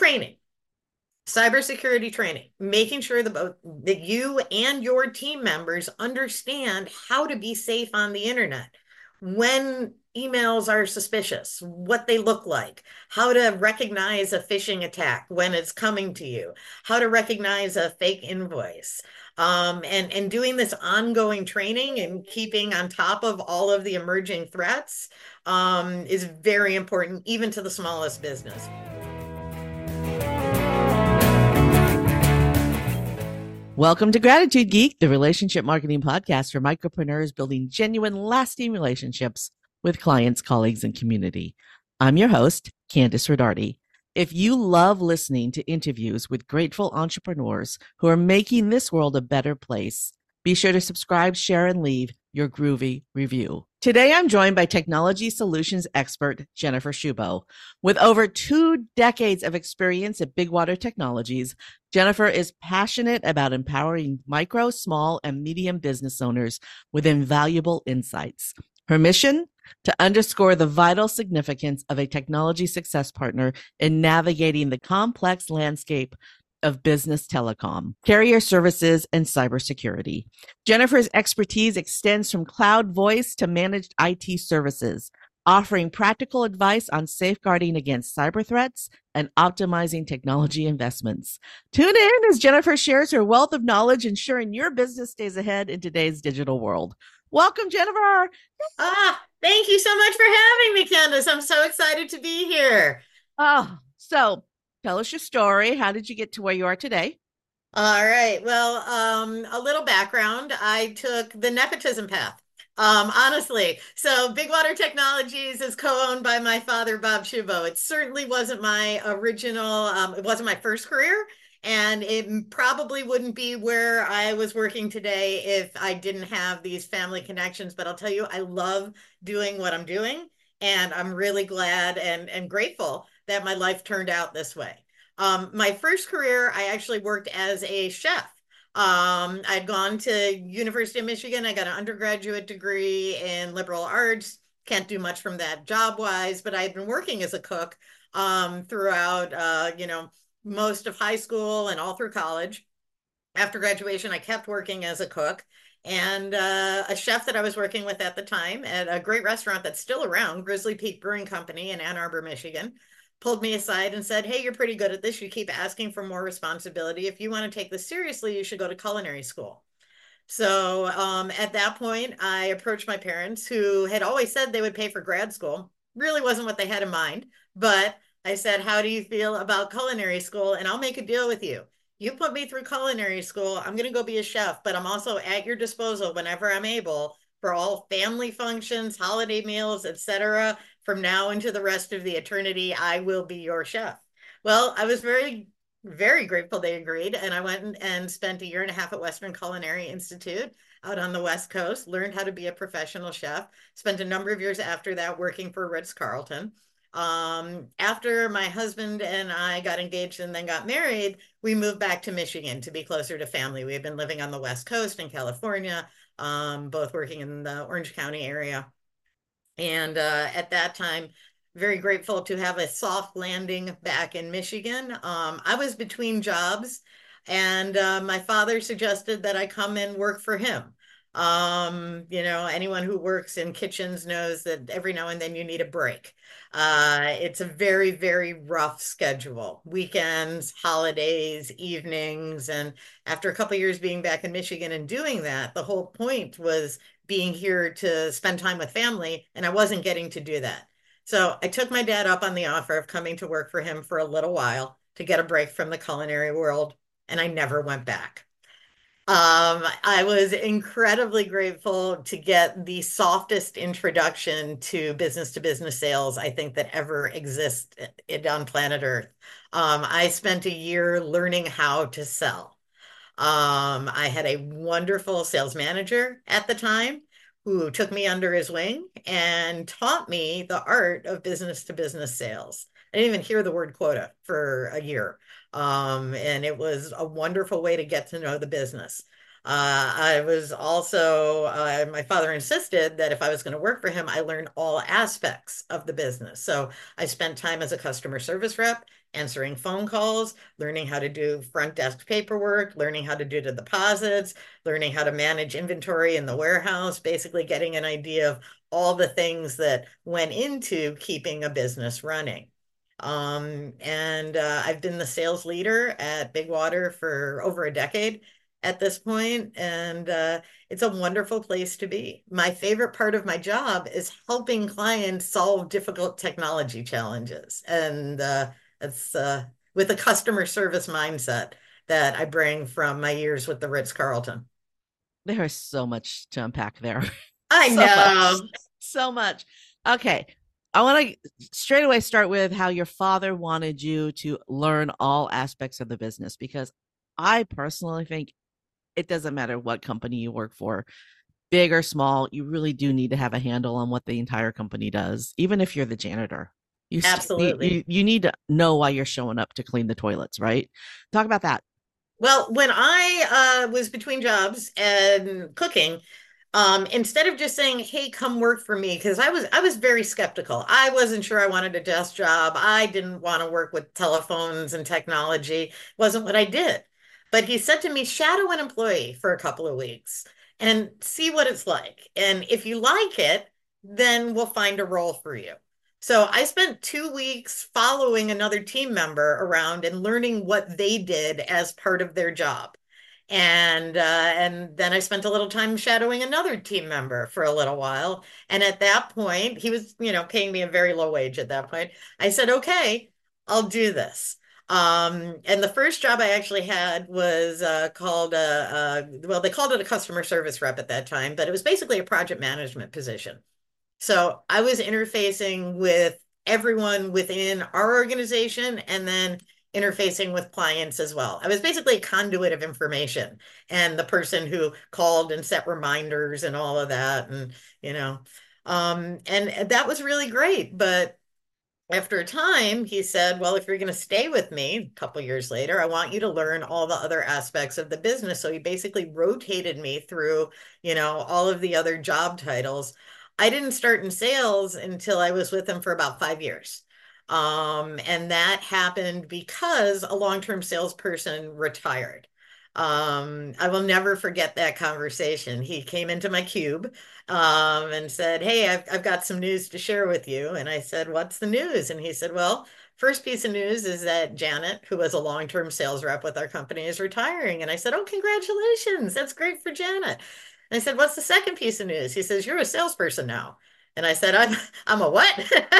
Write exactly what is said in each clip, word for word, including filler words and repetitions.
training, cybersecurity training, making sure that both that you and your team members understand how to be safe on the internet, when emails are suspicious, what they look like, how to recognize a phishing attack when it's coming to you, how to recognize a fake invoice. Um, and, and doing this ongoing training and keeping on top of all of the emerging threats um, is very important, even to the smallest business. Welcome to Gratitude Geek, the relationship marketing podcast for micropreneurs building genuine, lasting relationships with clients, colleagues, and community. I'm your host, Candice Rodarty. If you love listening to interviews with grateful entrepreneurs who are making this world a better place, be sure to subscribe, share, and leave your groovy review. Today, I'm joined by technology solutions expert Jennifer Shubo. With over two decades of experience at Big Water Technologies, Jennifer is passionate about empowering micro, small, and medium business owners with invaluable insights. Her mission? To underscore the vital significance of a technology success partner in navigating the complex landscape of business telecom, carrier services, and cybersecurity. Jennifer's expertise extends from cloud voice to managed I T services, offering practical advice on safeguarding against cyber threats and optimizing technology investments. Tune in as Jennifer shares her wealth of knowledge, ensuring your business stays ahead in today's digital world. Welcome, Jennifer. Ah, thank you so much for having me, Candace. I'm so excited to be here. Oh, so tell us your story. How did you get to where you are today? All right. Well, um, a little background. I took the nepotism path. Um, honestly, so Big Water Technologies is co-owned by my father, Bob Shubo. It certainly wasn't my original, um, it wasn't my first career, and it probably wouldn't be where I was working today if I didn't have these family connections. But I'll tell you, I love doing what I'm doing, and I'm really glad and, and grateful that my life turned out this way. Um, my first career, I actually worked as a chef. Um, I'd gone to University of Michigan. I got an undergraduate degree in liberal arts. Can't do much from that job wise, but I had been working as a cook um, throughout, uh, you know, most of high school and all through college. After graduation, I kept working as a cook. And uh, a chef that I was working with at the time at a great restaurant that's still around, Grizzly Peak Brewing Company in Ann Arbor, Michigan, pulled me aside and said, "Hey, you're pretty good at this. You keep asking for more responsibility. If you want to take this seriously, you should go to culinary school." So um, at that point, I approached my parents, who had always said they would pay for grad school. Really wasn't what they had in mind. But I said, "How do you feel about culinary school? And I'll make a deal with you. You put me through culinary school, I'm going to go be a chef, but I'm also at your disposal whenever I'm able for all family functions, holiday meals, et cetera. From now into the rest of the eternity, I will be your chef." Well, I was very very grateful they agreed. And I went and spent a year and a half at Western Culinary Institute out on the West Coast, learned how to be a professional chef, spent a number of years after that working for Ritz-Carlton. Um, after my husband and I got engaged and then got married, we moved back to Michigan to be closer to family. We had been living on the West Coast in California, um, both working in the Orange County area. And uh, at that time, very grateful to have a soft landing back in Michigan. Um, I was between jobs, and uh, my father suggested that I come and work for him. Um, you know, anyone who works in kitchens knows that every now and then you need a break. Uh, it's a very, very rough schedule. Weekends, holidays, evenings, and after a couple of years being back in Michigan and doing that, the whole point was being here to spend time with family, and I wasn't getting to do that. So I took my dad up on the offer of coming to work for him for a little while to get a break from the culinary world, and I never went back. Um, I was incredibly grateful to get the softest introduction to business to business sales I think that ever exists on planet Earth. Um, I spent a year learning how to sell. Um, I had a wonderful sales manager at the time who took me under his wing and taught me the art of business to business sales. I didn't even hear the word quota for a year. Um, and it was a wonderful way to get to know the business. Uh, I was also, uh, my father insisted that if I was going to work for him, I learn all aspects of the business. So I spent time as a customer service rep, answering phone calls, learning how to do front desk paperwork, learning how to do the deposits, learning how to manage inventory in the warehouse, basically getting an idea of all the things that went into keeping a business running. Um, and uh, I've been the sales leader at Big Water for over a decade at this point, and uh, it's a wonderful place to be. My favorite part of my job is helping clients solve difficult technology challenges, and uh, it's uh, with a customer service mindset that I bring from my years with the Ritz-Carlton. There is so much to unpack there. I So much. know. So much. Okay. I want to straight away start with how your father wanted you to learn all aspects of the business, because I personally think it doesn't matter what company you work for, big or small, you really do need to have a handle on what the entire company does, even if you're the janitor. You, st- you, Absolutely. you you need to know why you're showing up to clean the toilets, right? Talk about that. Well, when I uh, was between jobs and cooking, um, instead of just saying, "Hey, come work for me," because I was I was very skeptical. I wasn't sure I wanted a desk job. I didn't want to work with telephones and technology. It wasn't what I did. But he said to me, "Shadow an employee for a couple of weeks and see what it's like. And if you like it, then we'll find a role for you." So I spent two weeks following another team member around and learning what they did as part of their job. And uh, and then I spent a little time shadowing another team member for a little while. And at that point, he was, you know, paying me a very low wage at that point. I said, "Okay, I'll do this." Um, and the first job I actually had was uh, called a, a, well, they called it a customer service rep at that time, but it was basically a project management position. So I was interfacing with everyone within our organization and then interfacing with clients as well. I was basically a conduit of information and the person who called and set reminders and all of that. And, you know, um, and that was really great. But after a time, he said, "Well, if you're going to stay with me a couple years later, I want you to learn all the other aspects of the business." So he basically rotated me through, you know, all of the other job titles. I didn't start in sales until I was with him for about five years. Um, and that happened because a long-term salesperson retired. Um, I will never forget that conversation. He came into my cube um, and said, "Hey, I've, I've got some news to share with you." And I said, "What's the news?" And he said, "Well, first piece of news is that Janet, who was a long-term sales rep with our company, is retiring." And I said, "Oh, congratulations. That's great for Janet." And I said, "What's the second piece of news?" He says, "You're a salesperson now." And I said, I'm, I'm a what?"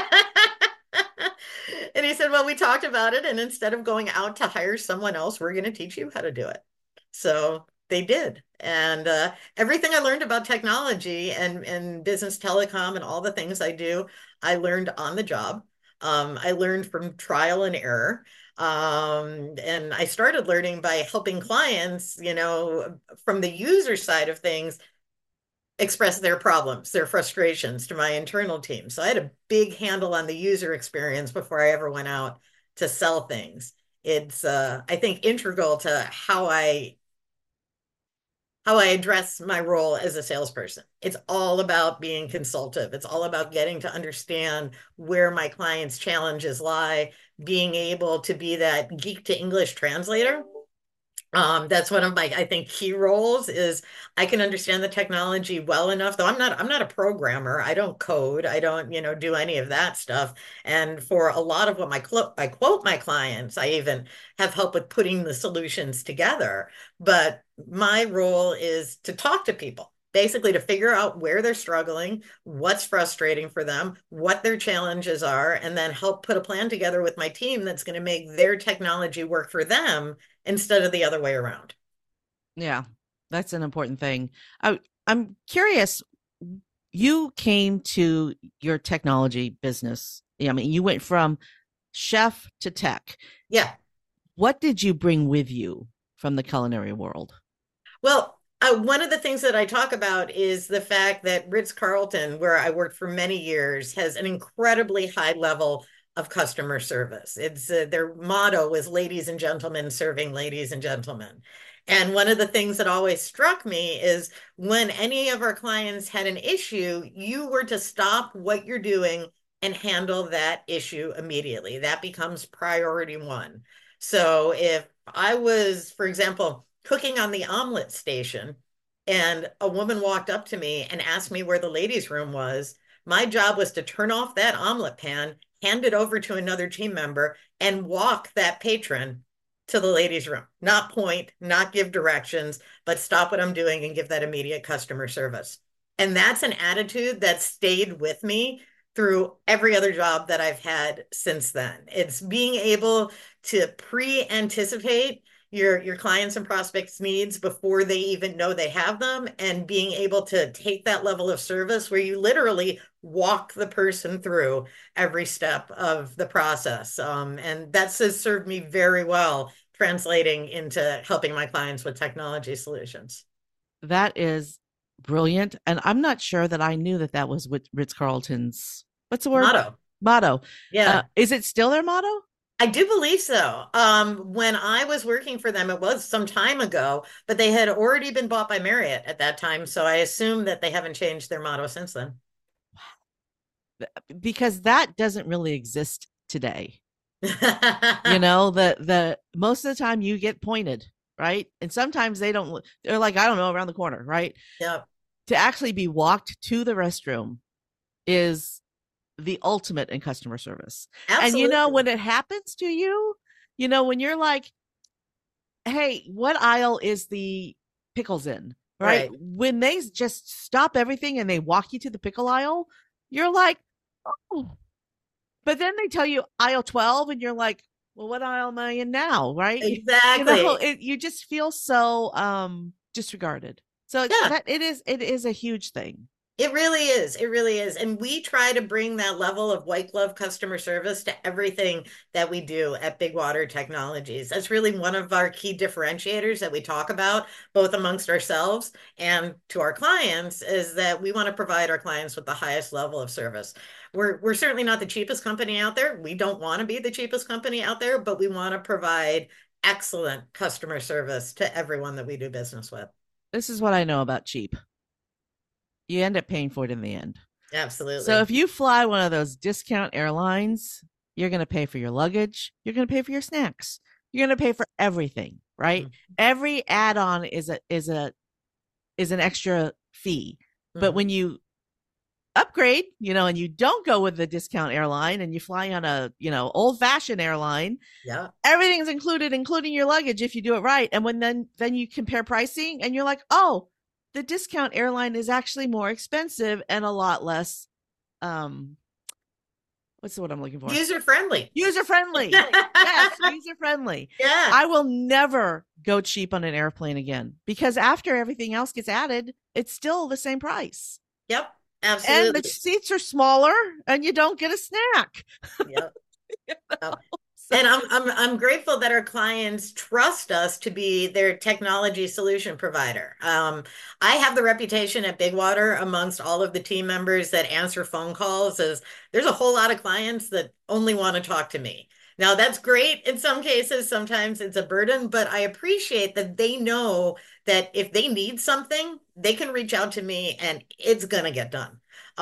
And he said, "Well, we talked about it. And instead of going out to hire someone else, we're going to teach you how to do it." So they did. And uh, everything I learned about technology and, and business telecom and all the things I do, I learned on the job. Um, I learned from trial and error. Um, and I started learning by helping clients, you know, from the user side of things, express their problems, their frustrations to my internal team. So I had a big handle on the user experience before I ever went out to sell things. It's, uh, I think, integral to how I how I address my role as a salesperson. It's all about being consultative. It's all about getting to understand where my clients' challenges lie, being able to be that geek to English translator. Um, that's one of my, I think, key roles is I can understand the technology well enough, though I'm not, I'm not a programmer. I don't code. I don't, you know, do any of that stuff. And for a lot of what my cl I quote my clients, I even have help with putting the solutions together. But my role is to talk to people. Basically, to figure out where they're struggling, what's frustrating for them, what their challenges are, and then help put a plan together with my team that's going to make their technology work for them instead of the other way around. Yeah, that's an important thing. I, I'm curious, you came to your technology business. I mean, you went from chef to tech. Yeah. What did you bring with you from the culinary world? Well, uh, one of the things that I talk about is the fact that Ritz-Carlton, where I worked for many years, has an incredibly high level of customer service. It's uh, their motto is ladies and gentlemen serving ladies and gentlemen. And one of the things that always struck me is when any of our clients had an issue, you were to stop what you're doing and handle that issue immediately. That becomes priority one. So if I was, for example, cooking on the omelet station and a woman walked up to me and asked me where the ladies' room was, my job was to turn off that omelet pan, hand it over to another team member, and walk that patron to the ladies' room. Not point, not give directions, but stop what I'm doing and give that immediate customer service. And that's an attitude that stayed with me through every other job that I've had since then. It's being able to pre-anticipate your your clients and prospects needs before they even know they have them, and being able to take that level of service where you literally walk the person through every step of the process. Um, and that's has served me very well, translating into helping my clients with technology solutions. That is brilliant. And I'm not sure that I knew that that was what Ritz-Carlton's, what's the word? Motto. Motto. Uh, Yeah. is it still their motto? I do believe so. Um, when I was working for them, it was some time ago, but they had already been bought by Marriott at that time. So I assume that they haven't changed their motto since then. Because that doesn't really exist today. You know, the the most of the time you get pointed, right? And sometimes they don't, they're like, I don't know, around the corner, right? Yep. To actually be walked to the restroom is the ultimate in customer service. And you know, Absolutely. when it happens to you, you know, when you're like, hey, what aisle is the pickles in? Right? Right. When they just stop everything and they walk you to the pickle aisle, you're like, oh. But then they tell you aisle twelve and you're like, well, what aisle am I in now? Right? You know, Exactly. it, you just feel so um disregarded. So Yeah. that it is it is a huge thing. It really is. It really is. And we try to bring that level of white glove customer service to everything that we do at Big Water Technologies. That's really one of our key differentiators that we talk about, both amongst ourselves and to our clients, is that we want to provide our clients with the highest level of service. We're, we're certainly not the cheapest company out there. We don't want to be the cheapest company out there, but we want to provide excellent customer service to everyone that we do business with. This is what I know about cheap. You end up paying for it in the end. So Absolutely. if you fly one of those discount airlines, you're going to pay for your luggage. You're going to pay for your snacks. You're going to pay for everything, right? Mm-hmm. Every add-on is a is a is an extra fee. Mm-hmm. But when you upgrade, you know, and you don't go with the discount airline and you fly on a, you know, old-fashioned airline, yeah, everything's included, including your luggage if you do it right. And when then then you compare pricing and you're like, oh, the discount airline is actually more expensive and a lot less, um, what's the word I'm looking for? User friendly. User friendly. Yes, user friendly. Yeah. I will never go cheap on an airplane again because after everything else gets added, it's still the same price. Yep, absolutely. And the seats are smaller and you don't get a snack. Yep. You know? Yep. And I'm, I'm I'm grateful that our clients trust us to be their technology solution provider. Um, I have the reputation at Big Water amongst all of the team members that answer phone calls as there's a whole lot of clients that only want to talk to me. Now that's great in some cases, sometimes it's a burden, but I appreciate that they know that if they need something, they can reach out to me and it's gonna get done.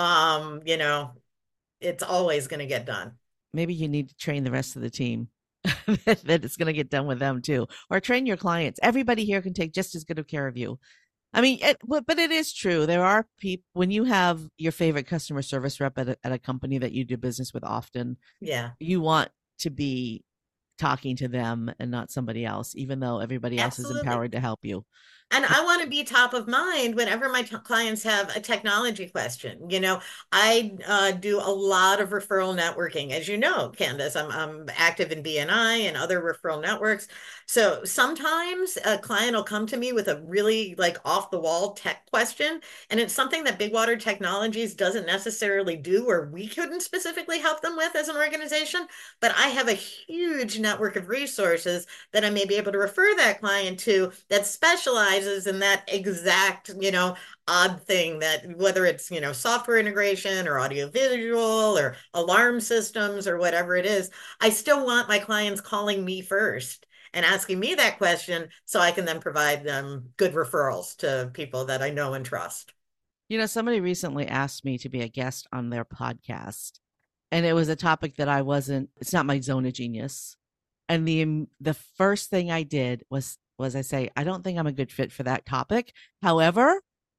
Um, you know, it's always gonna get done. Maybe you need to train the rest of the team that it's going to get done with them too, or train your clients. Everybody here can take just as good of care of you. I mean, it, but it is true. There are people, when you have your favorite customer service rep at a, at a company that you do business with often, yeah, you want to be talking to them and not somebody else, even though everybody else Absolutely. Is empowered to help you. And I want to be top of mind whenever my t- clients have a technology question. You know, I uh, do a lot of referral networking. As you know, Candace, I'm, I'm active in B N I and other referral networks. So sometimes a client will come to me with a really like off the wall tech question. And it's something that Big Water Technologies doesn't necessarily do, or we couldn't specifically help them with as an organization. But I have a huge network of resources that I may be able to refer that client to that specialize in that exact, you know, odd thing that whether it's, you know, software integration or audio visual or alarm systems or whatever it is, I still want my clients calling me first and asking me that question so I can then provide them good referrals to people that I know and trust. You know, somebody recently asked me to be a guest on their podcast. and it was a topic that I wasn't, it's not my zone of genius. And the the first thing I did was was I say, I don't think I'm a good fit for that topic. However,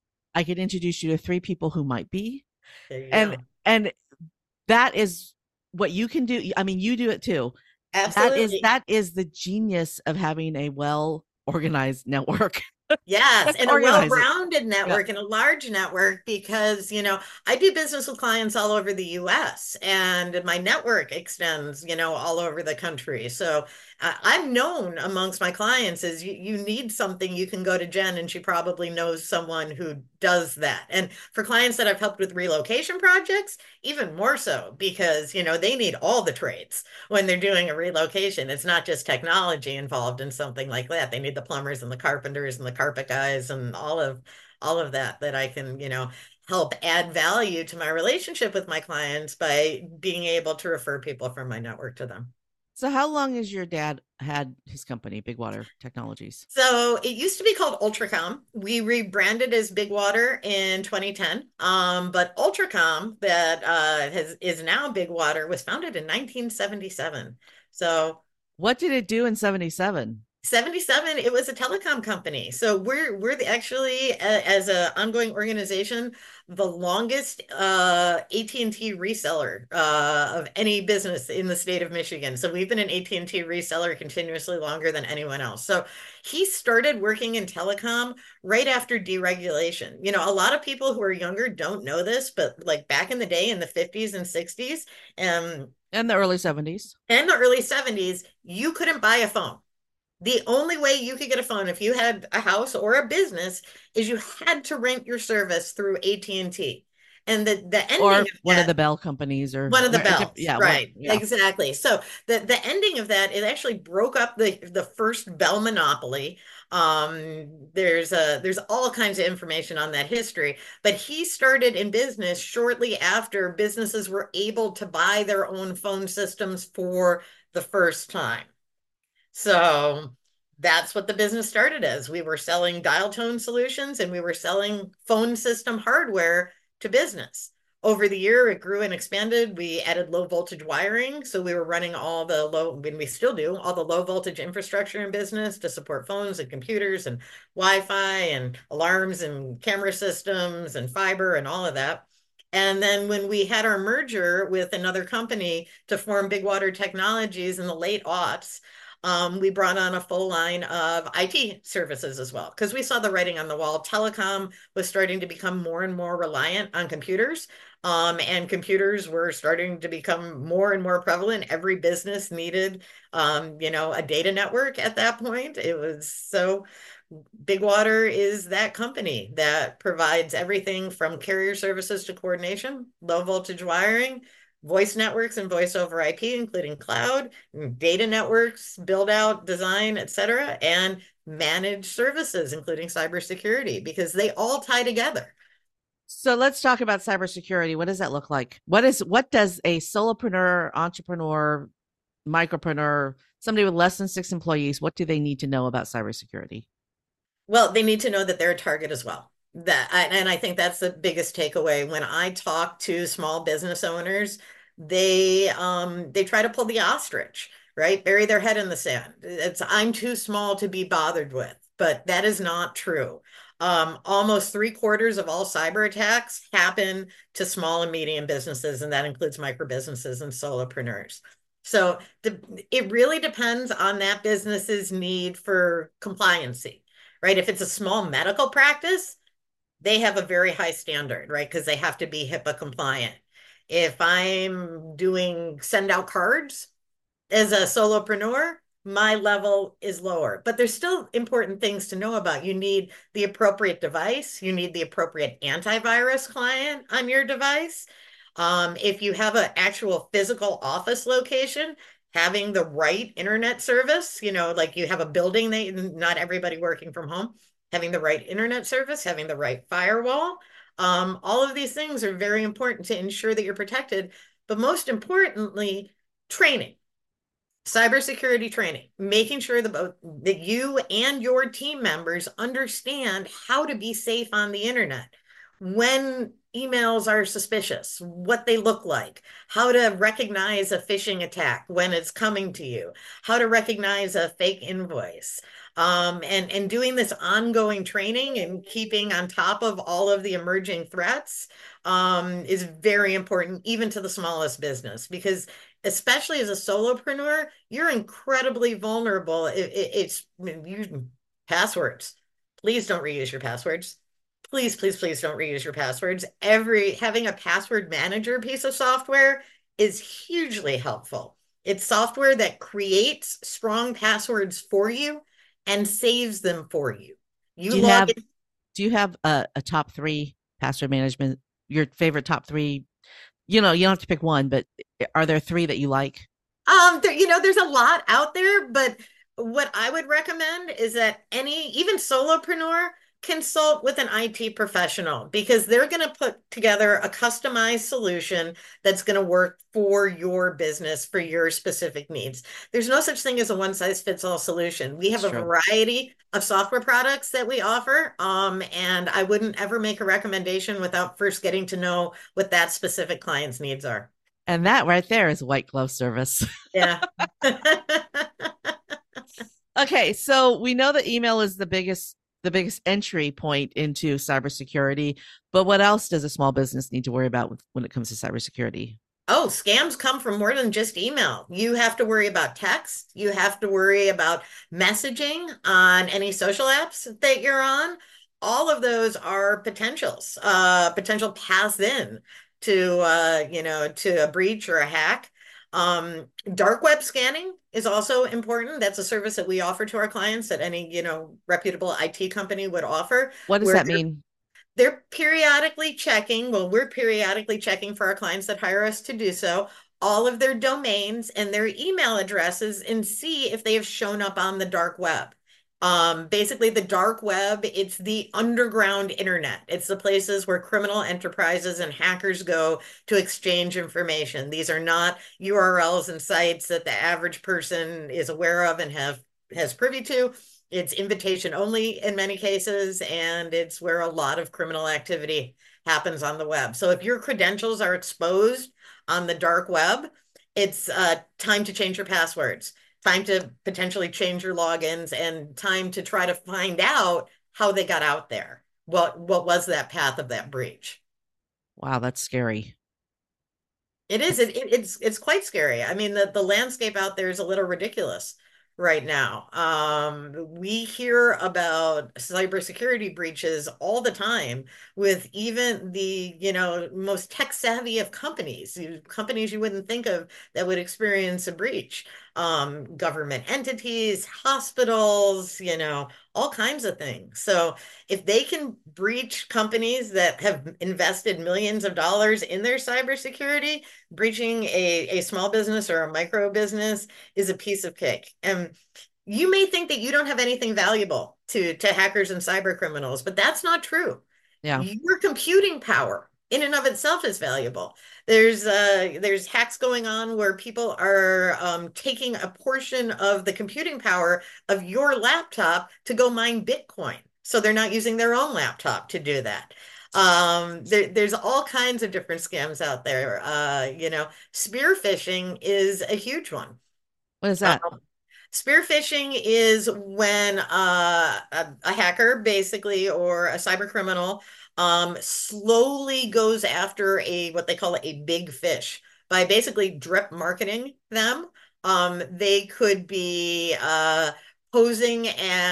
I could introduce you to three people who might be. There you And go. and that is what you can do. I mean, you do it too. That is Absolutely. that is the genius of having a well organized network. Yes, and a Organize it. well-rounded Yeah. network and a large network because, you know, I do business with clients all over the U S and my network extends, you know, all over the country. So uh, I'm known amongst my clients as you, you need something, you can go to Jen and she probably knows someone who does that. And for clients that I've helped with relocation projects, even more so because, you know, they need all the trades when they're doing a relocation. It's not just technology involved in something like that. They need the plumbers and the carpenters and the carpet guys and all of all of that that I can, you know, help add value to my relationship with my clients by being able to refer people from my network to them. So how long has your dad had his company, Big Water Technologies? So it used to be called Ultracom. We rebranded as Big Water in twenty ten. Um, but Ultracom, that uh, has is now Big Water, was founded in nineteen seventy-seven. So What did it do in seventy-seven? seventy-seven, it was a telecom company. So we're we're the, actually a, as a ongoing organization the longest uh A T and T reseller uh of any business in the state of Michigan. So we've been an A T and T reseller continuously longer than anyone else. So he started working in telecom right after deregulation. You know, a lot of people who are younger don't know this, but like back in the day in the fifties and sixties, um In the early seventies. and the early seventies, you couldn't buy a phone. The only way you could get a phone if you had a house or a business is you had to rent your service through A T and T. And the the ending Or of one of that, the Bell companies or, one of the or bells, yeah, one, right? yeah. Exactly. So the the ending of that, it actually broke up the the first Bell monopoly. Um, there's a there's all kinds of information on that history, but he started in business shortly after businesses were able to buy their own phone systems for the first time. So that's what the business started as. We were selling dial tone solutions and we were selling phone system hardware to business. Over the year, it grew and expanded. We added low voltage wiring. So we were running all the low, and we still do, all the low voltage infrastructure in business to support phones and computers and Wi-Fi and alarms and camera systems and fiber and all of that. And then when we had our merger with another company to form Big Water Technologies in the late aughts, um, we brought on a full line of I T services as well because we saw the writing on the wall. Telecom was starting to become more and more reliant on computers, um, and computers were starting to become more and more prevalent. Every business needed, um, you know, a data network at that point. It was so Big Water is that company that provides everything from carrier services to coordination, low voltage wiring, voice networks and voice over I P, including cloud, data networks, build out, design, et cetera, and managed services, including cybersecurity, because they all tie together. So let's talk about cybersecurity. What does that look like? What is what does a solopreneur, entrepreneur, micropreneur, somebody with less than six employees, what do they need to know about cybersecurity? Well, they need to know that they're a target as well. That and I think that's the biggest takeaway when I talk to small business owners, they um they try to pull the ostrich, right? Bury their head in the sand. It's I'm too small to be bothered with, but that is not true. Um, almost three quarters of all cyber attacks happen to small and medium businesses, and that includes micro businesses and solopreneurs. So the, it really depends on that business's need for compliancy, right? If it's a small medical practice, they have a very high standard, right? Because they have to be HIPAA compliant. If I'm doing send out cards as a solopreneur, my level is lower, but there's still important things to know about. You need the appropriate device, you need the appropriate antivirus client on your device. Um, if you have an actual physical office location, having the right internet service, you know, like you have a building that not everybody working from home, having the right internet service, having the right firewall. Um, all of these things are very important to ensure that you're protected. But most importantly, training, cybersecurity training, making sure that, that you and your team members understand how to be safe on the internet. When emails are suspicious, what they look like, how to recognize a phishing attack when it's coming to you, how to recognize a fake invoice. Um, and, and doing this ongoing training and keeping on top of all of the emerging threats um, is very important, even to the smallest business, because especially as a solopreneur, you're incredibly vulnerable. It, it, it's you, passwords. Please don't reuse your passwords. Please, please, please don't reuse your passwords. Every having a password manager piece of software is hugely helpful. It's software that creates strong passwords for you and saves them for you. You Do you log have in. do you have a, a top three password management, your favorite top three? You know, you don't have to pick one, but are there three that you like? Um, there, you know, there's a lot out there, but what I would recommend is that any, even solopreneur, consult with an I T professional because they're going to put together a customized solution that's going to work for your business, for your specific needs. There's no such thing as a one size fits all solution. We have It's a true. variety of software products that we offer, um, and I wouldn't ever make a recommendation without first getting to know what that specific client's needs are. And that right there is white glove service. Yeah. Okay, so we know that email is the biggest the biggest entry point into cybersecurity, but what else does a small business need to worry about with, when it comes to cybersecurity? Oh, scams come from more than just email. You have to worry about text. You have to worry about messaging on any social apps that you're on. All of those are potentials, uh, potential paths in to, uh, you know, to a breach or a hack. Um, dark web scanning is also important. That's a service that we offer to our clients that any, you know, reputable I T company would offer, What does where that mean? they're periodically checking. Well, we're periodically checking for our clients that hire us to do so, all of their domains and their email addresses and see if they have shown up on the dark web. Um, basically, the dark web, it's the underground internet. It's the places where criminal enterprises and hackers go to exchange information. These are not U R Ls and sites that the average person is aware of and have has privy to. It's invitation only in many cases, and it's where a lot of criminal activity happens on the web. So if your credentials are exposed on the dark web, it's uh, time to change your passwords, time to potentially change your logins, and time to try to find out how they got out there. What what was that path of that breach? Wow, that's scary. It is. It, it, it's it's quite scary. I mean, the the landscape out there is a little ridiculous right now. Um, we hear about cybersecurity breaches all the time with even the, you know, most tech savvy of companies, companies you wouldn't think of that would experience a breach. Um, government entities, hospitals, you know, all kinds of things. So if they can breach companies that have invested millions of dollars in their cybersecurity, breaching a, a small business or a micro business is a piece of cake. And you may think that you don't have anything valuable to, to hackers and cyber criminals, but that's not true. Yeah. Your computing power in and of itself is valuable. There's uh, there's hacks going on where people are um, taking a portion of the computing power of your laptop to go mine Bitcoin. So they're not using their own laptop to do that. Um, there, there's all kinds of different scams out there. Uh, you know, spear phishing is a huge one. What is that? Um, Spear phishing is when uh, a, a hacker, basically, or a cyber criminal, um, slowly goes after a what they call a big fish by basically drip marketing them. Um, they could be uh, posing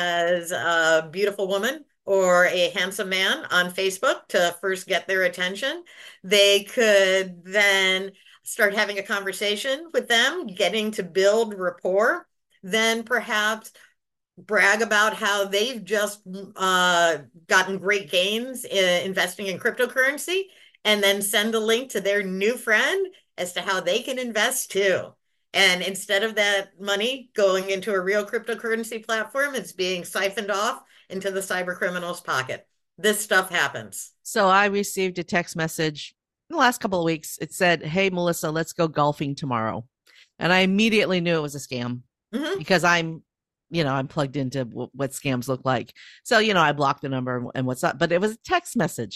as a beautiful woman or a handsome man on Facebook to first get their attention. They could then start having a conversation with them, getting to build rapport, then perhaps brag about how they've just uh, gotten great gains in investing in cryptocurrency, and then send a link to their new friend as to how they can invest too. And instead of that money going into a real cryptocurrency platform, it's being siphoned off into the cyber criminal's pocket. This stuff happens. So I received a text message in the last couple of weeks. It said, "Hey, Melissa, let's go golfing tomorrow." And I immediately knew it was a scam Mhm. because I'm, you know, I'm plugged into w- what scams look like. So, you know, I blocked the number and what's up, but it was a text message.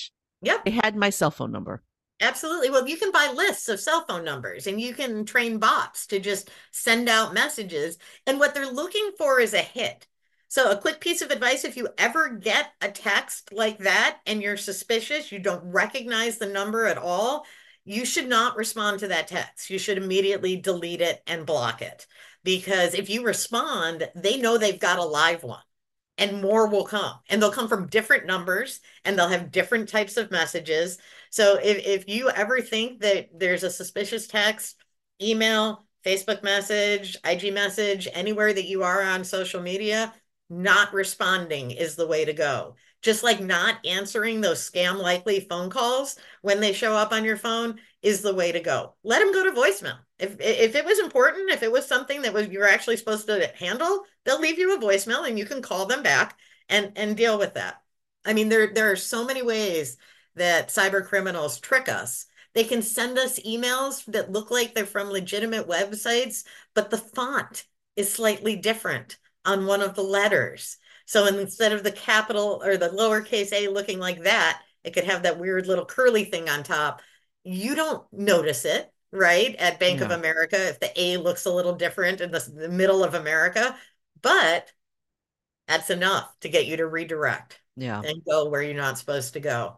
Yep. They had my cell phone number. Absolutely. Well, you can buy lists of cell phone numbers and you can train bots to just send out messages. And what they're looking for is a hit. So, a quick piece of advice, if you ever get a text like that and you're suspicious, you don't recognize the number at all, you should not respond to that text. You should immediately delete it and block it. Because if you respond, they know they've got a live one and more will come, and they'll come from different numbers and they'll have different types of messages. So if, if you ever think that there's a suspicious text, email, Facebook message, I G message, anywhere that you are on social media, not responding is the way to go. Just like not answering those scam likely phone calls when they show up on your phone is the way to go. Let them go to voicemail. If if it was important, if it was something that was you're actually supposed to handle, they'll leave you a voicemail and you can call them back and and deal with that. I mean, there there are so many ways that cyber criminals trick us. They can send us emails that look like they're from legitimate websites, but the font is slightly different on one of the letters. So instead of the capital or the lowercase a looking like that, it could have that weird little curly thing on top. You don't notice it, right? At Bank of Yeah. America, if the A looks a little different in the, the middle of America, but that's enough to get you to redirect Yeah. and go where you're not supposed to go.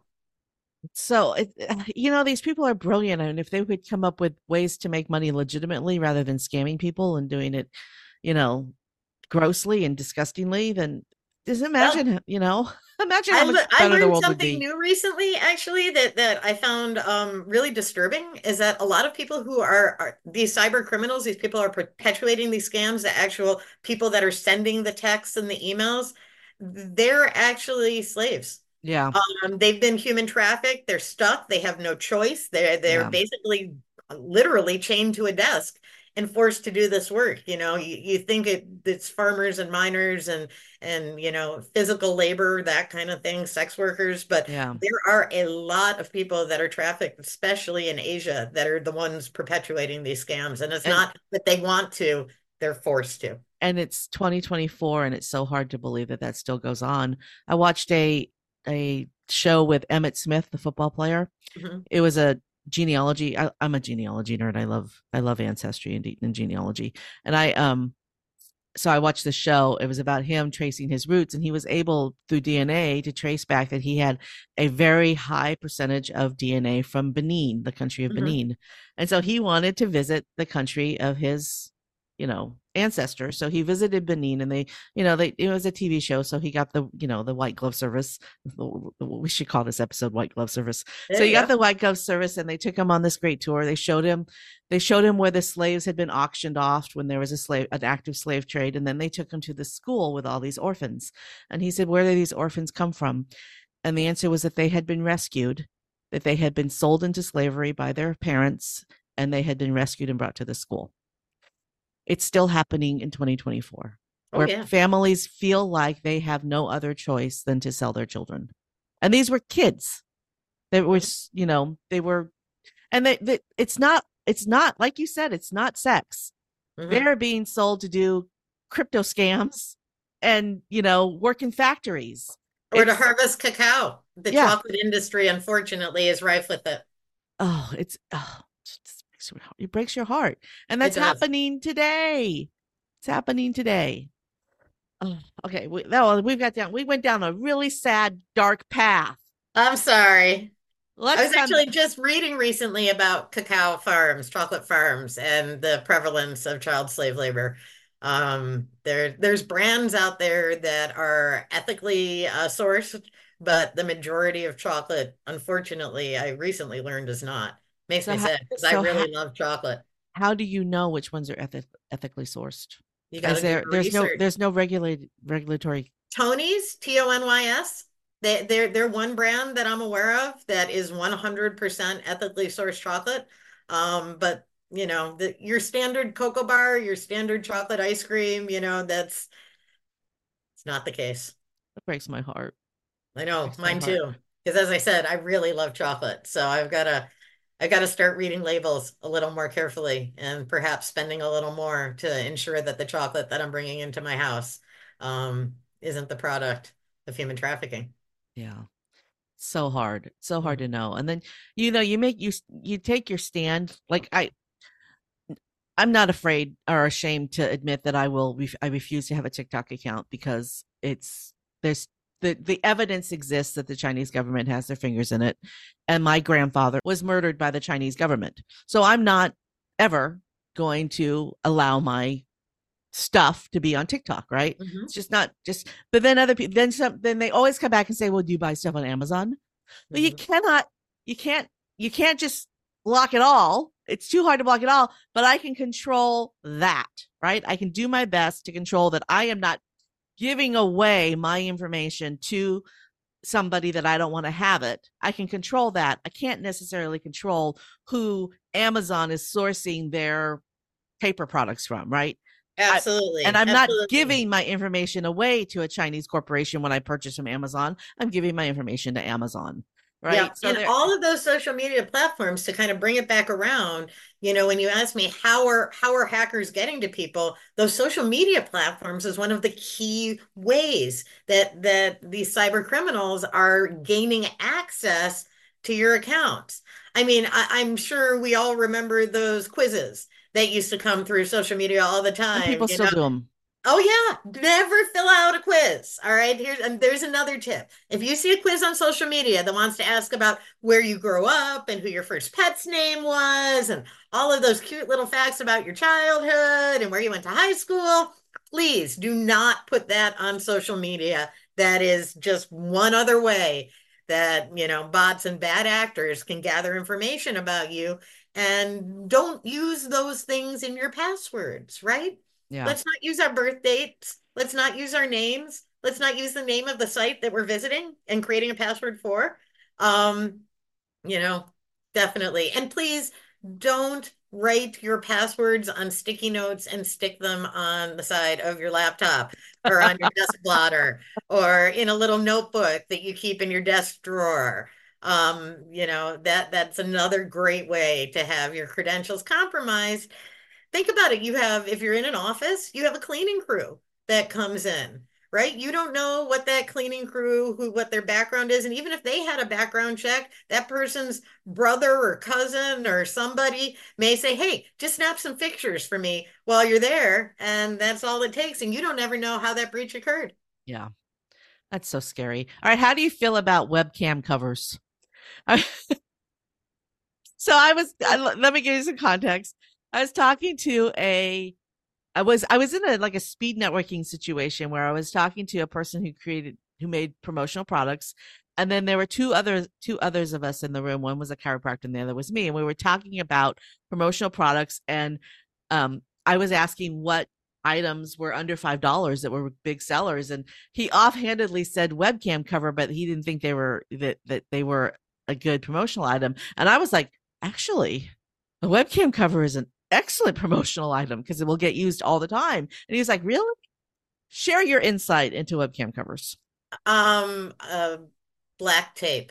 So, it, you know, these people are brilliant. And if they would come up with ways to make money legitimately rather than scamming people and doing it, you know, grossly and disgustingly, then just Well, imagine, you know, imagine how I much le- I better the learned world would something be. new recently, actually, that that I found um, really disturbing is that a lot of people who are, are these cyber criminals, these people are perpetuating these scams, the actual people that are sending the texts and the emails, they're actually slaves. Yeah. Um, they've been human trafficked. They're stuck. They have no choice. They're they're Yeah. basically literally chained to a desk and forced to do this work. You know, you, you think it it's farmers and miners and and you know physical labor, that kind of thing, sex workers, but Yeah. there are a lot of people that are trafficked, especially in Asia, that are the ones perpetuating these scams. And it's And, not that they want to, they're forced to. and it's twenty twenty-four and it's so hard to believe that that still goes on. I watched a, a show with Emmett Smith, the football player. Mhm. It was a genealogy. I, I'm a genealogy nerd. I love, I love ancestry and, and genealogy. And I, um, so I watched the show. It was about him tracing his roots, and he was able through D N A to trace back that he had a very high percentage of D N A from Benin, the country of Mhm. Benin. And so he wanted to visit the country of his, you know, ancestor. So he visited Benin, and they, you know, they it was a T V show, so he got the, you know, the white glove service. We should call this episode white glove service. So There he you got go. the white glove service, and they took him on this great tour. They showed him they showed him where the slaves had been auctioned off when there was a slave an active slave trade, and then they took him to the school with all these orphans. And he said, where do these orphans come from? And the answer was that they had been rescued, that they had been sold into slavery by their parents, and they had been rescued and brought to the school. It's still happening in twenty twenty-four, Oh where yeah. families feel like they have no other choice than to sell their children. And these were kids that were, you know, they were, and they, they it's not, it's not, like you said, it's not sex. Mhm. They're being sold to do crypto scams and, you know, work in factories. Or to It's, harvest cacao. The yeah. chocolate industry, unfortunately, is rife with it. Oh, it's, oh, it breaks your heart. And It that's does. happening today. It's happening today. Oh, okay. We, no, we've got down, we went down a really sad, dark path. I'm sorry. I Let's was come. actually just reading recently about cacao farms, chocolate farms, and the prevalence of child slave labor. Um, there, there's brands out there that are ethically uh, sourced, but the majority of chocolate, unfortunately, I recently learned is not. Makes So, me how, sad because I so how, really love chocolate. how do you know which ones are ethic, ethically sourced? You got Is to do there, your there's no, research. there's no regulated regulatory. Tony's, T O N Y S. They, they're they're one brand that I'm aware of that is one hundred percent ethically sourced chocolate. Um, but you know, the your standard cocoa bar, your standard chocolate ice cream, you know, that's it's not the case. That breaks my heart. I know, Breaks my mine heart. too. Because as I said, I really love chocolate. So I've got to I got to start reading labels a little more carefully and perhaps spending a little more to ensure that the chocolate that I'm bringing into my house um, isn't the product of human trafficking. Yeah. So hard, so hard to Mhm. know. And then, you know, you make you you take your stand. Like I, I'm not afraid or ashamed to admit that I will. Ref- I refuse to have a TikTok account because it's there's the the evidence exists that the Chinese government has their fingers in it, and my grandfather was murdered by the Chinese government. So I'm not ever going to allow my stuff to be on TikTok, right? Mhm. It's just not just. But then other people, then some, then they always come back and say, "Well, do you buy stuff on Amazon?" But you Mhm. cannot, you can't, you can't just block it all. It's too hard to block it all, but I can control that, right? I can do my best to control that I am not giving away my information to somebody that I don't want to have it. I can control that. I can't necessarily control who Amazon is sourcing their paper products from, right? I, and Absolutely. I'm not Absolutely. giving my information away to a Chinese corporation when I purchase from Amazon. I'm giving my information to Amazon, Yeah, right? So and there, all of those social media platforms to kind of bring it back around, you know, when you ask me how are how are hackers getting to people, those social media platforms is one of the key ways that that these cyber criminals are gaining access to your accounts. I mean, I, I'm sure we all remember those quizzes that used to come through social media all the and time, people you still know. do them. Oh yeah, never fill out a quiz. All right, here's and there's another tip. If you see a quiz on social media that wants to ask about where you grew up and who your first pet's name was and all of those cute little facts about your childhood and where you went to high school, please do not put that on social media. That is just one other way that, you know, bots and bad actors can gather information about you. And don't use those things in your passwords, right? Yeah. Let's not use our birth dates. Let's not use our names. Let's not use the name of the site that we're visiting and creating a password for. Um, you know, definitely. And please don't write your passwords on sticky notes and stick them on the side of your laptop or on your desk blotter or in a little notebook that you keep in your desk drawer. Um, you know, that that's another great way to have your credentials compromised. Think about it. You have, if you're in an office, you have a cleaning crew that comes in, right? You don't know what that cleaning crew, who, what their background is. And even if they had a background check, that person's brother or cousin or somebody may say, hey, just snap some pictures for me while you're there. And that's all it takes. And you don't ever know how that breach occurred. Yeah. That's so scary. All right. How do you feel about webcam covers? So I was, I, let me give you some context. I was talking to a, I was, I was in a, like a speed networking situation where I was talking to a person who created, who made promotional products. And then there were two others, two others of us in the room. One was a chiropractor and the other was me. And we were talking about promotional products. And, um, I was asking what items were under five dollars that were big sellers. And he offhandedly said webcam cover, but he didn't think they were, that, that they were a good promotional item. And I was like, actually, a webcam cover is an excellent promotional item because it will get used all the time. And he's like, really? Share your insight into webcam covers. Um, uh, Black tape.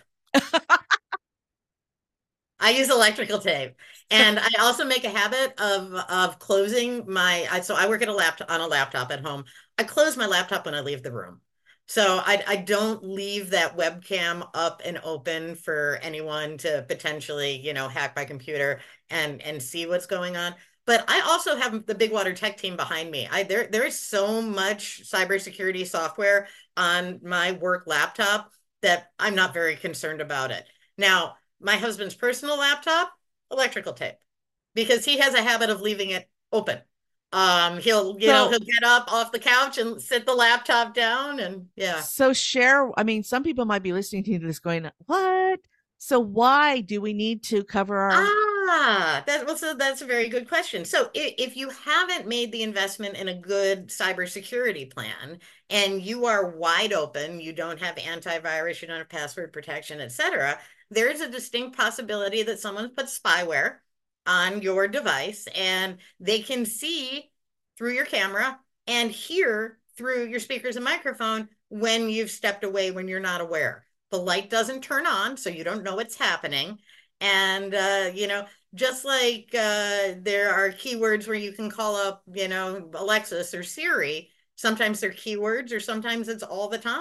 I use electrical tape. And I also make a habit of of closing my I, so I work at a laptop on a laptop at home. I close my laptop when I leave the room. So I I don't leave that webcam up and open for anyone to potentially, you know, hack my computer and and see what's going on. But I also have the Big Water Tech team behind me. I there there is so much cybersecurity software on my work laptop that I'm not very concerned about it. Now, my husband's personal laptop, electrical tape, because he has a habit of leaving it open. Um, he'll, you know, So, he'll get up off the couch and sit the laptop down and yeah. so share. I mean, some people might be listening to this going, what? So why do we need to cover our, Ah, that was a, that's a very good question. So if, if you haven't made the investment in a good cybersecurity plan and you are wide open, you don't have antivirus, you don't have password protection, et cetera, there's a distinct possibility that someone put spyware on your device and they can see through your camera and hear through your speakers and microphone when you've stepped away when you're not aware. The light doesn't turn on, so you don't know what's happening. And uh, you know, just like uh, there are keywords where you can call up, you know, Alexis or Siri, sometimes they're keywords or sometimes it's all the time.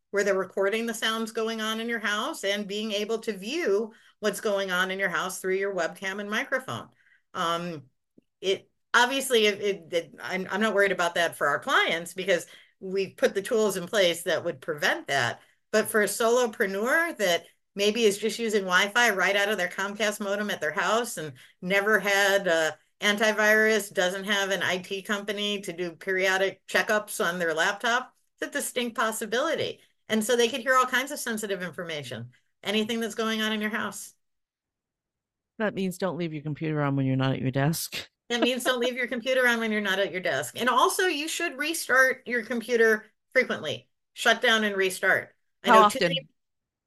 where they're recording the sounds going on in your house and being able to view what's going on in your house through your webcam and microphone. Um, it obviously it, it, it I'm, I'm not worried about that for our clients because we've put the tools in place that would prevent that. But for a solopreneur that maybe is just using Wi-Fi right out of their Comcast modem at their house and never had uh, antivirus, doesn't have an I T company to do periodic checkups on their laptop, it's a distinct possibility. And so they could hear all kinds of sensitive information, anything that's going on in your house. That means don't leave your computer on when you're not at your desk. That means don't leave your computer on when you're not at your desk. And also, you should restart your computer frequently, shut down and restart. I How know often? Tiffany,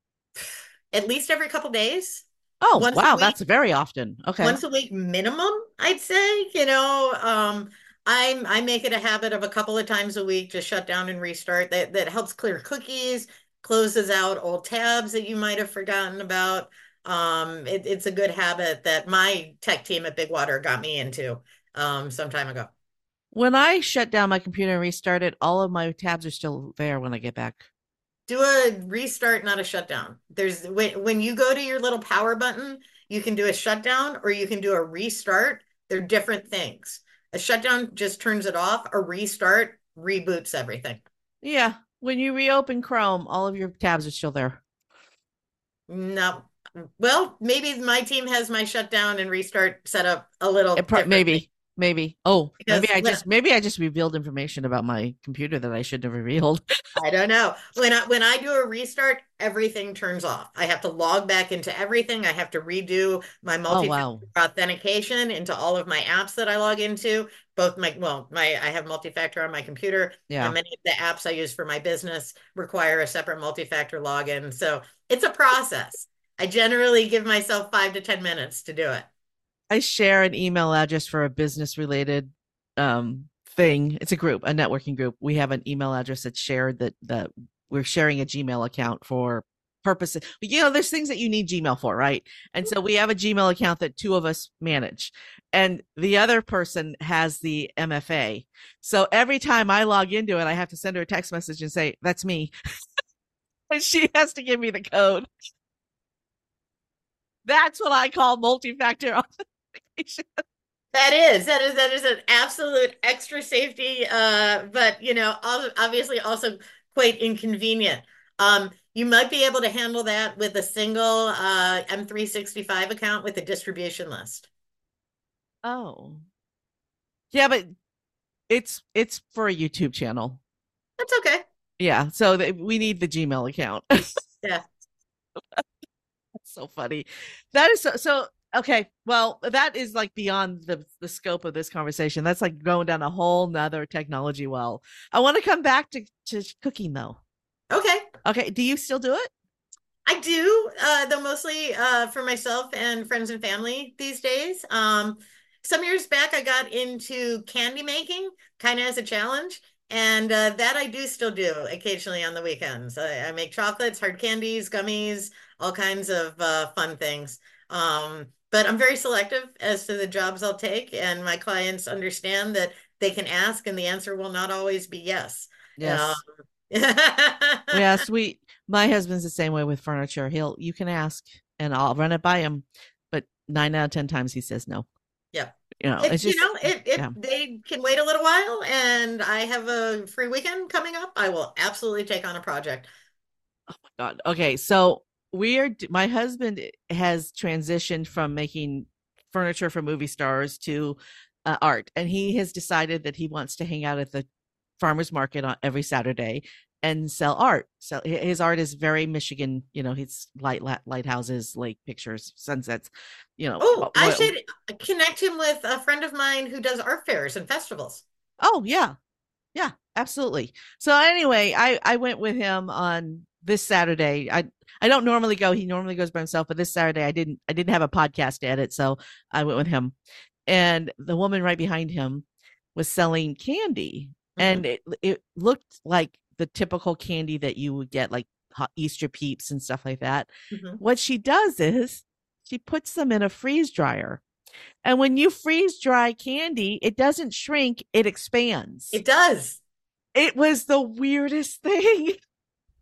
at least every couple days, Oh, once a wow. week, That's very often. Okay. once a week minimum, I'd say. You know, um, I I make it a habit of a couple of times a week to shut down and restart. That that helps clear cookies, closes out old tabs that you might have forgotten about. Um, it, it's a good habit that my tech team at Big Water got me into um, some time ago. When I shut down my computer and restart it, all of my tabs are still there when I get back. Do a restart, not a shutdown. There's when when you go to your little power button, you can do a shutdown or you can do a restart. They're different things. A shutdown just turns it off. A restart reboots everything. Yeah. When you reopen Chrome, all of your tabs are still there. No. Well, maybe my team has my shutdown and restart set up a little It pro- differently maybe, maybe. Oh, maybe because I when just maybe I just revealed information about my computer that I shouldn't have revealed. I don't know. When I when I do a restart, everything turns off. I have to log back into everything. I have to redo my Oh, multi-factor wow. authentication into all of my apps that I log into. Both my well, my I have multi-factor on my computer, and Yeah. many of the apps I use for my business require a separate multi-factor login. So it's a process. I generally give myself five to ten minutes to do it. I share an email address for a business related um thing. It's a group, a networking group. We have an email address that's shared that that we're sharing a Gmail account for purposes. You know, there's things that you need Gmail for, right? And so we have a Gmail account that two of us manage. And the other person has the M F A. So every time I log into it, I have to send her a text message and say, that's me. And she has to give me the code. That's what I call multi-factor authentication. That is, that is, that is an absolute extra safety, uh, but you know, obviously also quite inconvenient. Um, you might be able to handle that with a single uh, M three sixty-five account with a distribution list. Oh. Yeah, but it's it's for a YouTube channel. That's okay. Yeah, so th- we need the Gmail account. That's Yeah. so funny. That is so, so okay. Well, that is like beyond the the scope of this conversation. That's like going down a whole nother technology well. I want to come back to to cooking though. Okay. Okay, do you still do it? I do, uh, though mostly uh, for myself and friends and family these days. Um, some years back, I got into candy making, kind of as a challenge, and uh, that I do still do occasionally on the weekends. I, I make chocolates, hard candies, gummies, all kinds of uh, fun things. Um, but I'm very selective as to the jobs I'll take, and my clients understand that they can ask, and the answer will not always be yes. Um, Yes. Yes, we my husband's the same way with furniture. He'll you can ask and I'll run it by him, but nine out of ten times he says no. Yeah. You know, it's If you just know, if if yeah. they can wait a little while and I have a free weekend coming up, I will absolutely take on a project. Oh my God. Okay, so we are my husband has transitioned from making furniture for movie stars to uh, art, and he has decided that he wants to hang out at the farmers market on every Saturday and sell art. So his art is very Michigan, you know, he's light lighthouses, lake pictures, sunsets, you know. Oh, I What, should connect him with a friend of mine who does art fairs and festivals. oh yeah, yeah, absolutely. So anyway, I I went with him on this Saturday. I I don't normally go. He normally goes by himself, but this Saturday I didn't I didn't have a podcast to edit, so I went with him. And the woman right behind him was selling candy, Mhm. and it it looked like the typical candy that you would get, like hot Easter Peeps and stuff like that. Mhm. What she does is she puts them in a freeze dryer. And when you freeze dry candy, it doesn't shrink, it expands. It does. It was the weirdest thing.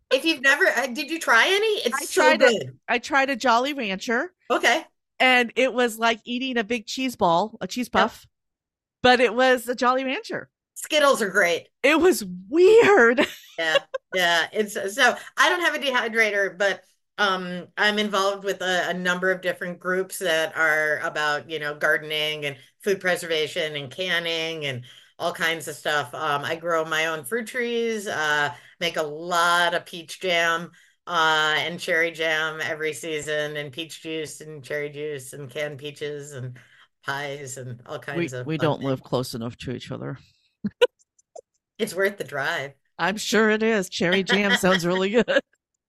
If you've never, uh, did you try any? It's I so tried it. good. I tried a Jolly Rancher, Okay. and it was like eating a big cheese ball, a cheese Yep. puff, but it was a Jolly Rancher. Skittles are great. It was weird. Yeah, yeah. It's so I don't have a dehydrator, but um, I'm involved with a, a number of different groups that are about, you know, gardening and food preservation and canning and all kinds of stuff. Um, I grow my own fruit trees, uh, make a lot of peach jam, uh, and cherry jam every season, and peach juice and cherry juice and canned peaches and pies and all kinds We of we fun don't things. live close enough to each other. It's worth the drive. I'm sure it is. Cherry jam sounds really good.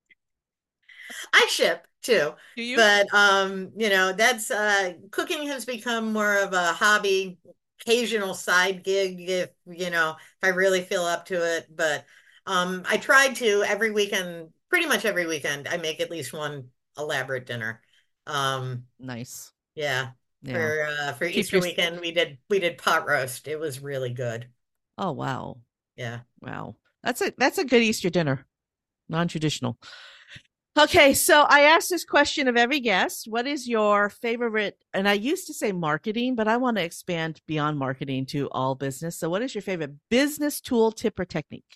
I ship too, Do you? but um, you know, that's uh cooking has become more of a hobby, occasional side gig if, you know, if I really feel up to it. But um I tried to every weekend, pretty much every weekend, I make at least one elaborate dinner. Um, Nice. yeah. Yeah. For uh for Keep Easter your. weekend we did we did pot roast. It was really good. Oh wow, Yeah. wow. That's a that's a good Easter dinner. Non traditional. Okay, so I asked this question of every guest. What is your favorite? And I used to say marketing, but I want to expand beyond marketing to all business. So, what is your favorite business tool, tip, or technique?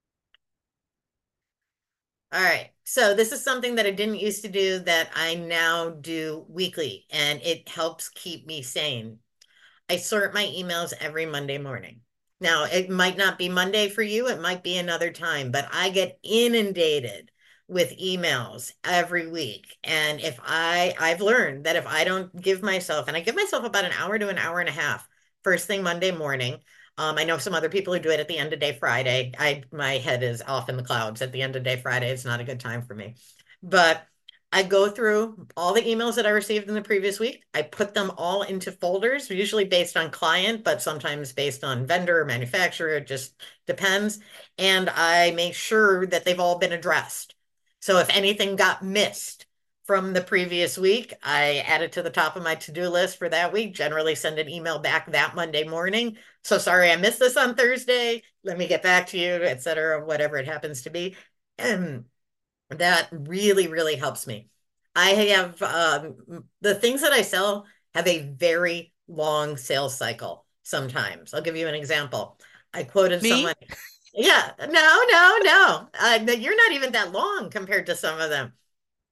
All right. So this is something that I didn't used to do that I now do weekly, and it helps keep me sane. I sort my emails every Monday morning. Now, it might not be Monday for you, it might be another time, but I get inundated with emails every week. And if I, I've learned that if I don't give myself, and I give myself about an hour to an hour and a half first thing Monday morning. Um, I know some other people who do it at the end of day Friday. I, my head is off in the clouds at the end of day Friday. It's not a good time for me. But I go through all the emails that I received in the previous week. I put them all into folders, usually based on client, but sometimes based on vendor or manufacturer. It just depends. And I make sure that they've all been addressed. So if anything got missed from the previous week, I add it to the top of my to-do list for that week, generally send an email back that Monday morning. So sorry, I missed this on Thursday. Let me get back to you, et cetera, whatever it happens to be. And that really, really helps me. I have um, the things that I sell have a very long sales cycle sometimes. I'll give you an example. I quoted Me? someone, yeah, no, no, no. Uh, no, you're not even that long compared to some of them.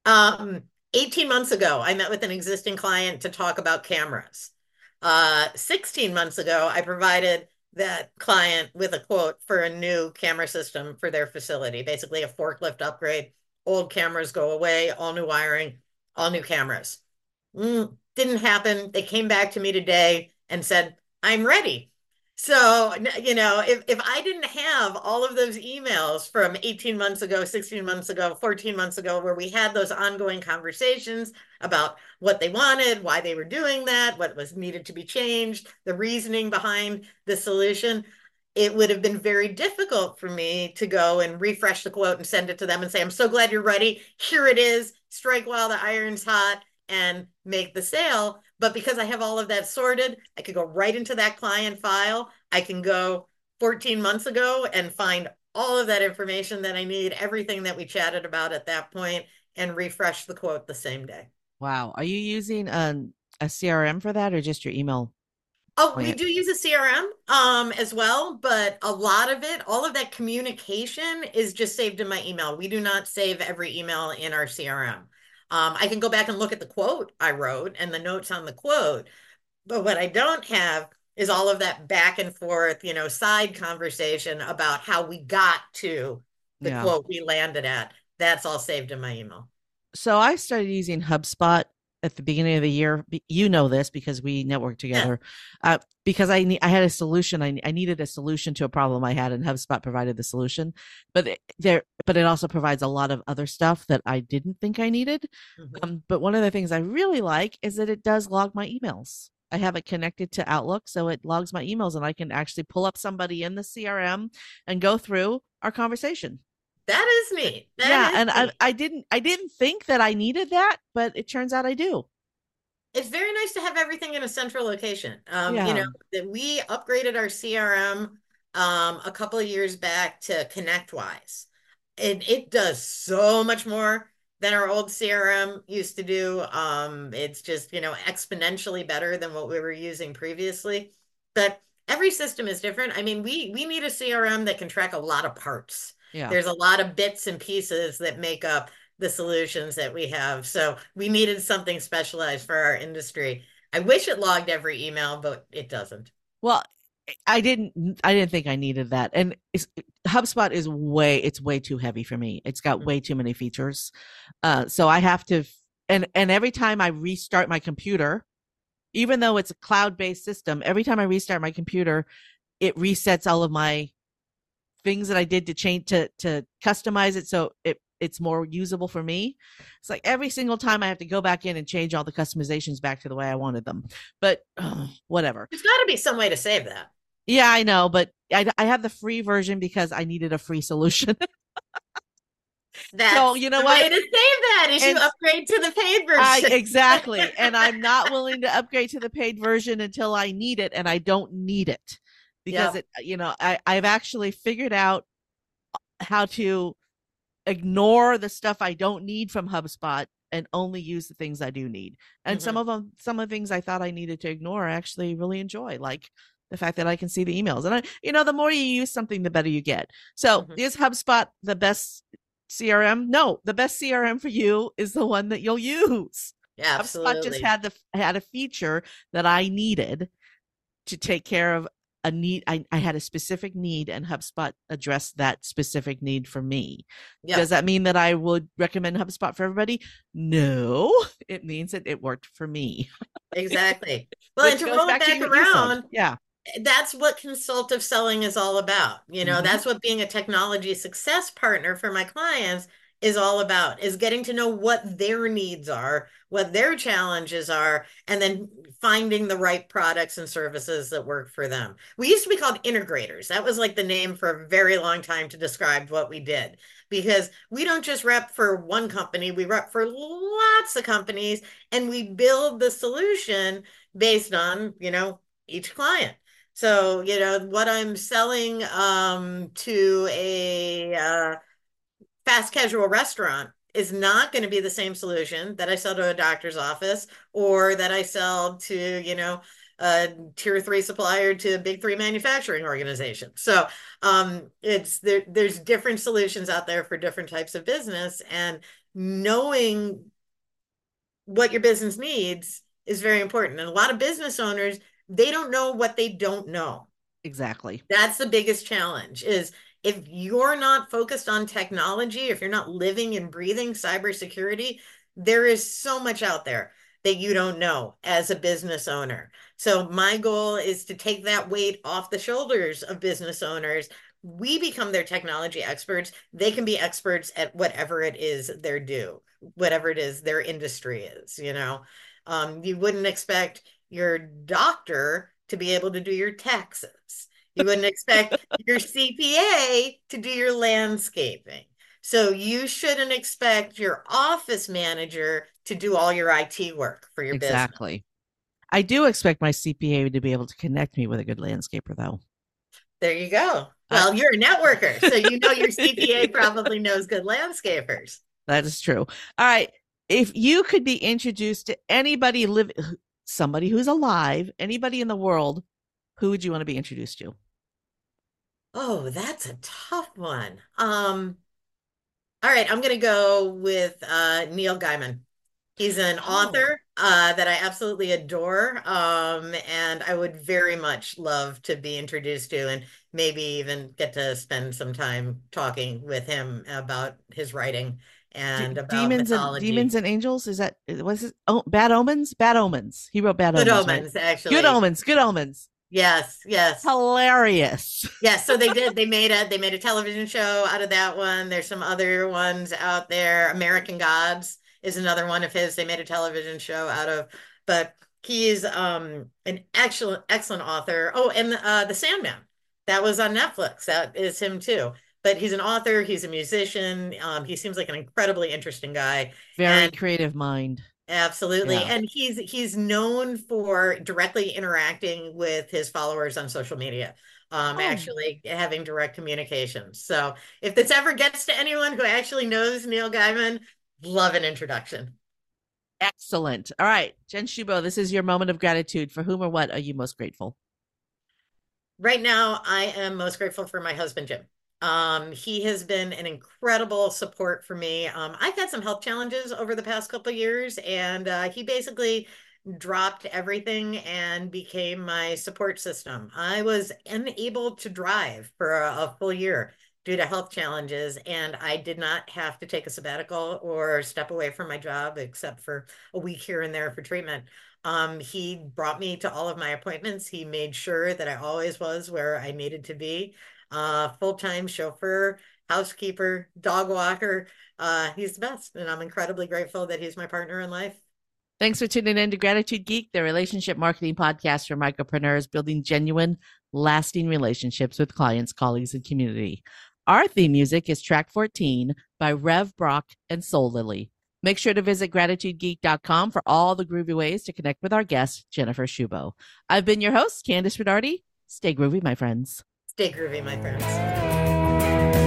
Um, eighteen months ago, I met with an existing client to talk about cameras. Uh, sixteen months ago, I provided that client with a quote for a new camera system for their facility, basically a forklift upgrade. Old cameras go away, all new wiring, all new cameras. Mm, didn't happen. They came back to me today and said, I'm ready. So, you know, if, if I didn't have all of those emails from eighteen months ago, sixteen months ago, fourteen months ago, where we had those ongoing conversations about what they wanted, why they were doing that, what was needed to be changed, the reasoning behind the solution, it would have been very difficult for me to go and refresh the quote and send it to them and say, I'm so glad you're ready. Here it is. Strike while the iron's hot and make the sale. But because I have all of that sorted, I could go right into that client file. I can go fourteen months ago and find all of that information that I need, everything that we chatted about at that point, and refresh the quote the same day. Wow. Are you using um, a C R M for that or just your email Oh, we client? do use a C R M um, as well, but a lot of it, all of that communication is just saved in my email. We do not save every email in our C R M. Um, I can go back and look at the quote I wrote and the notes on the quote, but what I don't have is all of that back and forth, you know, side conversation about how we got to the Yeah. quote we landed at. That's all saved in my email. So I started using HubSpot at the beginning of the year. You know this because we networked Yeah. together. Uh, because I ne- I had a solution. I, I needed a solution to a problem I had, and HubSpot provided the solution. But it, there, but it also provides a lot of other stuff that I didn't think I needed. Mhm. Um, but one of the things I really like is that it does log my emails. I have it connected to Outlook, so it logs my emails, and I can actually pull up somebody in the C R M and go through our conversation. That is neat. That Yeah, is and I neat. I didn't I didn't think that I needed that, but it turns out I do. It's very nice to have everything in a central location. Um, you know, Yeah. that we upgraded our C R M um, a couple of years back to ConnectWise. it it does so much more than our old C R M used to do. Um, it's just, you know, exponentially better than what we were using previously. But every system is different. I mean, we we need a C R M that can track a lot of parts. Yeah. There's a lot of bits and pieces that make up the solutions that we have. So we needed something specialized for our industry. I wish it logged every email, but it doesn't. Well, I didn't I didn't think I needed that. And it's, HubSpot is way it's way too heavy for me. It's got way too many features. Uh, so I have to and and every time I restart my computer, even though it's a cloud-based system, every time I restart my computer, it resets all of my things that I did to change to to customize it so it it's more usable for me. It's like every single time I have to go back in and change all the customizations back to the way I wanted them. But uh, whatever. There's got to be some way to save that. Yeah, I know, but I, I have the free version because I needed a free solution. That's so you know the what? way to save that is And you upgrade to the paid I version. exactly, and I'm not willing to upgrade to the paid version until I need it, and I don't need it because Yep. it, you know, I I've actually figured out how to ignore the stuff I don't need from HubSpot and only use the things I do need. And some Mhm. of them, some of the things I thought I needed to ignore, I actually really enjoy, like the fact that I can see the emails. And I, you know, the more you use something, the better you get. So Mhm. is HubSpot the best C R M? No, the best C R M for you is the one that you'll use. Yeah, HubSpot just absolutely. had the had a feature that I needed to take care of a need. I, I had a specific need, and HubSpot addressed that specific need for me. Does Yep. that mean that I would recommend HubSpot for everybody? No, it means that it worked for me, Exactly. Well, and which to goes roll it back to back what you said. around, Yeah. that's what consultative selling is all about. You know, Mm-hmm. that's what being a technology success partner for my clients is all about, is getting to know what their needs are, what their challenges are, and then finding the right products and services that work for them. We used to be called integrators. That was like the name for a very long time to describe what we did, because we don't just rep for one company, we rep for lots of companies, and we build the solution based on, you know, each client. So, you know, what I'm selling um, to a uh, fast casual restaurant is not going to be the same solution that I sell to a doctor's office or that I sell to, you know, a tier three supplier to a big three manufacturing organization. So um, it's there, there's different solutions out there for different types of business, and knowing what your business needs is very important. And a lot of business owners, they don't know what they don't know. Exactly. That's the biggest challenge is if you're not focused on technology, if you're not living and breathing cybersecurity, there is so much out there that you don't know as a business owner. So my goal is to take that weight off the shoulders of business owners. We become their technology experts. They can be experts at whatever it is they're due, whatever it is their industry is, you know. Um, you wouldn't expect your doctor to be able to do your taxes. You wouldn't expect your C P A to do your landscaping. So you shouldn't expect your office manager to do all your I T work for your business. Exactly. I do expect my C P A to be able to connect me with a good landscaper, though. There you go. I, Well, you're a networker, so you know your C P A probably knows good landscapers. that is true. All right. If you could be introduced to anybody live, somebody who's alive, anybody in the world, who would you want to be introduced to? Oh, that's a tough one. Um, all right, I'm gonna go with uh, Neil Gaiman. He's an Oh, author uh, that I absolutely adore, um, and I would very much love to be introduced to, and maybe even get to spend some time talking with him about his writing and D- about demons and demons mythology. and angels. Is that was it? Oh, bad omens. Bad omens. He wrote bad Good omens, right? Omens, Good actually. omens. Good omens. Yes, yes. Hilarious. Yes, so they did. They made a they made a television show out of that one. There's some other ones out there. American Gods is another one of his. They made a television show out of, but he's um an excellent excellent author. Oh, and uh The Sandman. That was on Netflix. That is him too. But he's an author, he's a musician. Um, he seems like an incredibly interesting guy. Very And creative mind. absolutely. Yeah. And he's he's known for directly interacting with his followers on social media. um, Oh, actually having direct communication. So if this ever gets to anyone who actually knows Neil Gaiman, love an introduction. excellent. All right, Jen Shubo, this is your moment of gratitude. For whom or what are you most grateful? Right now, I am most grateful for my husband, Jim. Um, he has been an incredible support for me. Um, I've had some health challenges over the past couple of years, and uh, he basically dropped everything and became my support system. I was unable to drive for a, a full year due to health challenges, and I did not have to take a sabbatical or step away from my job except for a week here and there for treatment. Um, he brought me to all of my appointments. He made sure that I always was where I needed to be. Uh, full-time chauffeur, housekeeper, dog walker. Uh, he's the best, and I'm incredibly grateful that he's my partner in life. Thanks for tuning in to Gratitude Geek, the relationship marketing podcast for micropreneurs building genuine, lasting relationships with clients, colleagues, and community. Our theme music is track fourteen by Rev Brock and Soul Lily. Make sure to visit gratitude geek dot com for all the groovy ways to connect with our guest, Jennifer Shubo. I've been your host, Candice Rodarty. Stay groovy, my friends. Stay groovy, my friends.